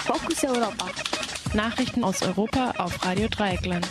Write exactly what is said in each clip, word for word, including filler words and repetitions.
Fokus Europa. Nachrichten aus Europa auf Radio Dreieckland.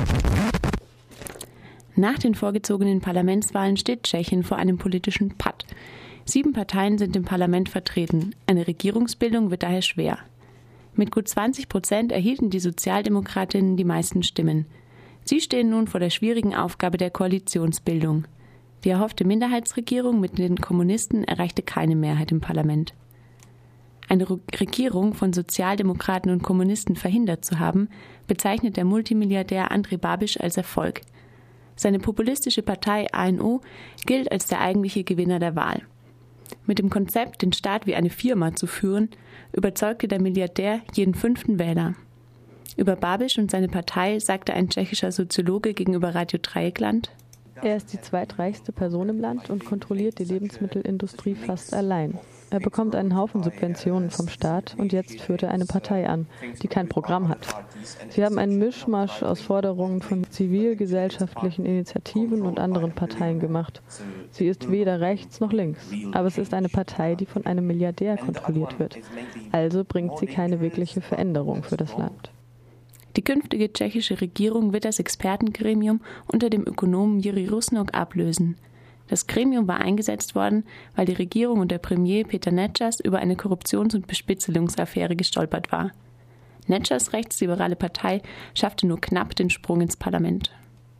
Nach den vorgezogenen Parlamentswahlen steht Tschechien vor einem politischen Patt. Sieben Parteien sind im Parlament vertreten. Eine Regierungsbildung wird daher schwer. Mit gut zwanzig Prozent erhielten die Sozialdemokratinnen die meisten Stimmen. Sie stehen nun vor der schwierigen Aufgabe der Koalitionsbildung. Die erhoffte Minderheitsregierung mit den Kommunisten erreichte keine Mehrheit im Parlament. Eine Regierung von Sozialdemokraten und Kommunisten verhindert zu haben, bezeichnet der Multimilliardär Andrej Babiš als Erfolg. Seine populistische Partei A N O gilt als der eigentliche Gewinner der Wahl. Mit dem Konzept, den Staat wie eine Firma zu führen, überzeugte der Milliardär jeden fünften Wähler. Über Babiš und seine Partei sagte ein tschechischer Soziologe gegenüber Radio Dreieckland: Er ist die zweitreichste Person im Land und kontrolliert die Lebensmittelindustrie fast allein. Er bekommt einen Haufen Subventionen vom Staat und jetzt führt er eine Partei an, die kein Programm hat. Sie haben einen Mischmasch aus Forderungen von zivilgesellschaftlichen Initiativen und anderen Parteien gemacht. Sie ist weder rechts noch links, aber es ist eine Partei, die von einem Milliardär kontrolliert wird. Also bringt sie keine wirkliche Veränderung für das Land. Die künftige tschechische Regierung wird das Expertengremium unter dem Ökonomen Jiří Rusnok ablösen. Das Gremium war eingesetzt worden, weil die Regierung und der Premier Peter Nečas über eine Korruptions- und Bespitzelungsaffäre gestolpert war. Nečas' rechtsliberale Partei schaffte nur knapp den Sprung ins Parlament.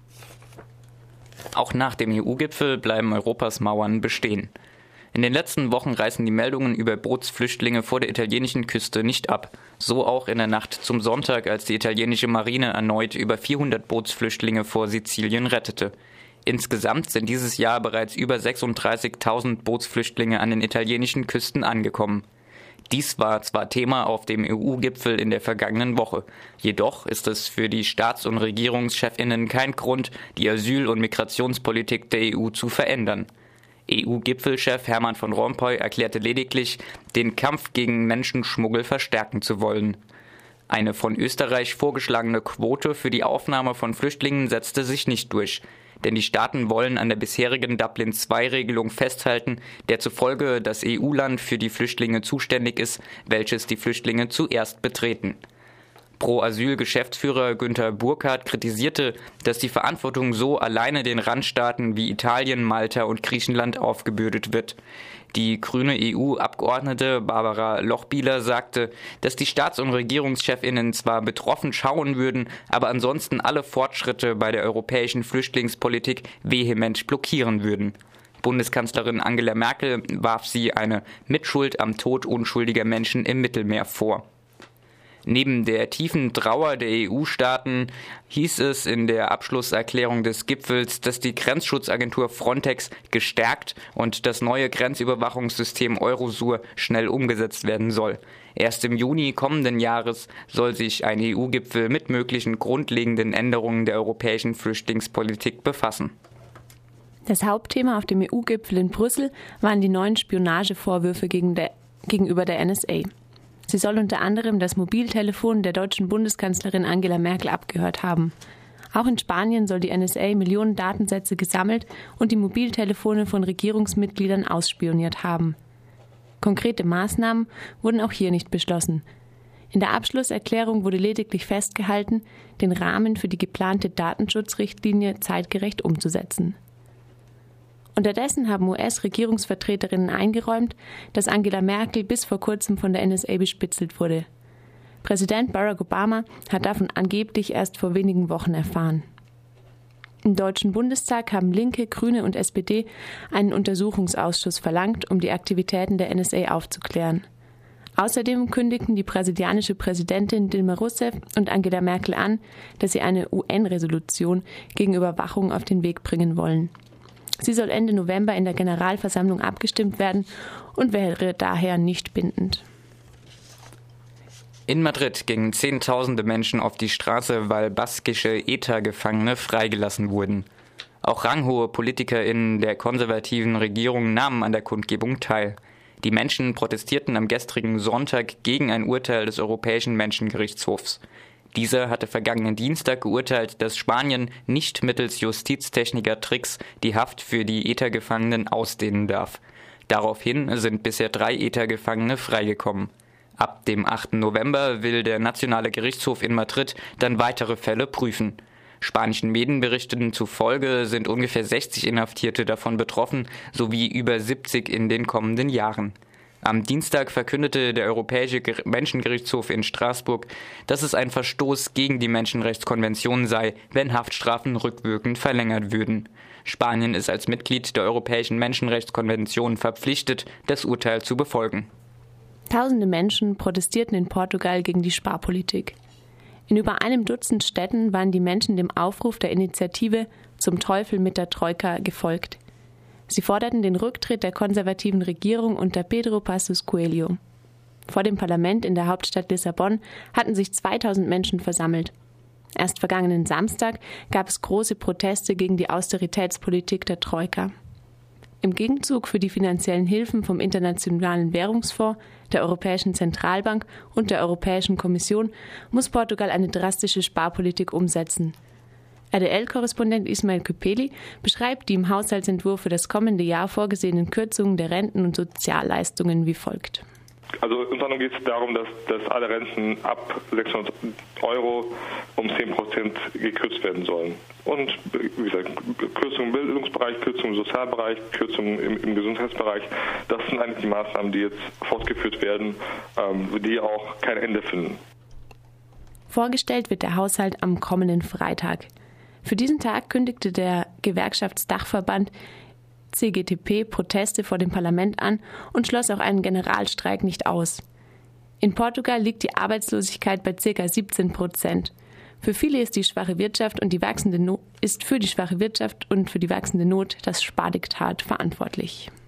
Auch nach dem E U-Gipfel bleiben Europas Mauern bestehen. In den letzten Wochen reißen die Meldungen über Bootsflüchtlinge vor der italienischen Küste nicht ab. So auch in der Nacht zum Sonntag, als die italienische Marine erneut über vierhundert Bootsflüchtlinge vor Sizilien rettete. Insgesamt sind dieses Jahr bereits über sechsunddreißigtausend Bootsflüchtlinge an den italienischen Küsten angekommen. Dies war zwar Thema auf dem E U-Gipfel in der vergangenen Woche, jedoch ist es für die Staats- und Regierungschefinnen kein Grund, die Asyl- und Migrationspolitik der E U zu verändern. E U-Gipfelchef Herman van Rompuy erklärte lediglich, den Kampf gegen Menschenschmuggel verstärken zu wollen. Eine von Österreich vorgeschlagene Quote für die Aufnahme von Flüchtlingen setzte sich nicht durch. Denn die Staaten wollen an der bisherigen Dublin zwei Regelung festhalten, der zufolge das E U-Land für die Flüchtlinge zuständig ist, welches die Flüchtlinge zuerst betreten. Pro-Asyl-Geschäftsführer Günther Burkhardt kritisierte, dass die Verantwortung so alleine den Randstaaten wie Italien, Malta und Griechenland aufgebürdet wird. Die grüne E U-Abgeordnete Barbara Lochbihler sagte, dass die Staats- und Regierungschefinnen zwar betroffen schauen würden, aber ansonsten alle Fortschritte bei der europäischen Flüchtlingspolitik vehement blockieren würden. Bundeskanzlerin Angela Merkel warf sie eine Mitschuld am Tod unschuldiger Menschen im Mittelmeer vor. Neben der tiefen Trauer der E U-Staaten hieß es in der Abschlusserklärung des Gipfels, dass die Grenzschutzagentur Frontex gestärkt und das neue Grenzüberwachungssystem Eurosur schnell umgesetzt werden soll. Erst im Juni kommenden Jahres soll sich ein E U-Gipfel mit möglichen grundlegenden Änderungen der europäischen Flüchtlingspolitik befassen. Das Hauptthema auf dem E U-Gipfel in Brüssel waren die neuen Spionagevorwürfe gegen der, gegenüber der N S A. Sie soll unter anderem das Mobiltelefon der deutschen Bundeskanzlerin Angela Merkel abgehört haben. Auch in Spanien soll die N S A Millionen Datensätze gesammelt und die Mobiltelefone von Regierungsmitgliedern ausspioniert haben. Konkrete Maßnahmen wurden auch hier nicht beschlossen. In der Abschlusserklärung wurde lediglich festgehalten, den Rahmen für die geplante Datenschutzrichtlinie zeitgerecht umzusetzen. Unterdessen haben U S-Regierungsvertreterinnen eingeräumt, dass Angela Merkel bis vor kurzem von der N S A bespitzelt wurde. Präsident Barack Obama hat davon angeblich erst vor wenigen Wochen erfahren. Im Deutschen Bundestag haben Linke, Grüne und S P D einen Untersuchungsausschuss verlangt, um die Aktivitäten der N S A aufzuklären. Außerdem kündigten die brasilianische Präsidentin Dilma Rousseff und Angela Merkel an, dass sie eine U N-Resolution gegen Überwachung auf den Weg bringen wollen. Sie soll Ende November in der Generalversammlung abgestimmt werden und wäre daher nicht bindend. In Madrid gingen Zehntausende Menschen auf die Straße, weil baskische E T A-Gefangene freigelassen wurden. Auch ranghohe PolitikerInnen der konservativen Regierung nahmen an der Kundgebung teil. Die Menschen protestierten am gestrigen Sonntag gegen ein Urteil des Europäischen Menschengerichtshofs. Dieser hatte vergangenen Dienstag geurteilt, dass Spanien nicht mittels Justiztechniker-Tricks die Haft für die E T A-Gefangenen ausdehnen darf. Daraufhin sind bisher drei E T A-Gefangene freigekommen. Ab dem achten November will der Nationale Gerichtshof in Madrid dann weitere Fälle prüfen. Spanischen Medien berichteten zufolge sind ungefähr sechzig Inhaftierte davon betroffen, sowie über siebzig in den kommenden Jahren. Am Dienstag verkündete der Europäische Menschengerichtshof in Straßburg, dass es ein Verstoß gegen die Menschenrechtskonvention sei, wenn Haftstrafen rückwirkend verlängert würden. Spanien ist als Mitglied der Europäischen Menschenrechtskonvention verpflichtet, das Urteil zu befolgen. Tausende Menschen protestierten in Portugal gegen die Sparpolitik. In über einem Dutzend Städten waren die Menschen dem Aufruf der Initiative Zum Teufel mit der Troika gefolgt. Sie forderten den Rücktritt der konservativen Regierung unter Pedro Passos Coelho. Vor dem Parlament in der Hauptstadt Lissabon hatten sich zweitausend Menschen versammelt. Erst vergangenen Samstag gab es große Proteste gegen die Austeritätspolitik der Troika. Im Gegenzug für die finanziellen Hilfen vom Internationalen Währungsfonds, der Europäischen Zentralbank und der Europäischen Kommission muss Portugal eine drastische Sparpolitik umsetzen. R D L-Korrespondent Ismail Köpeli beschreibt die im Haushaltsentwurf für das kommende Jahr vorgesehenen Kürzungen der Renten und Sozialleistungen wie folgt. Also unter anderem geht es darum, dass, dass alle Renten ab sechshundert Euro um zehn Prozent gekürzt werden sollen. Und wie gesagt, Kürzungen im Bildungsbereich, Kürzungen im Sozialbereich, Kürzungen im, im Gesundheitsbereich, das sind eigentlich die Maßnahmen, die jetzt fortgeführt werden, ähm, die auch kein Ende finden. Vorgestellt wird der Haushalt am kommenden Freitag. Für diesen Tag kündigte der Gewerkschaftsdachverband C G T P Proteste vor dem Parlament an und schloss auch einen Generalstreik nicht aus. In Portugal liegt die Arbeitslosigkeit bei ca. siebzehn Prozent. Für viele ist die schwache Wirtschaft und die wachsende Not, ist für die schwache Wirtschaft und für die wachsende Not das Spardiktat verantwortlich.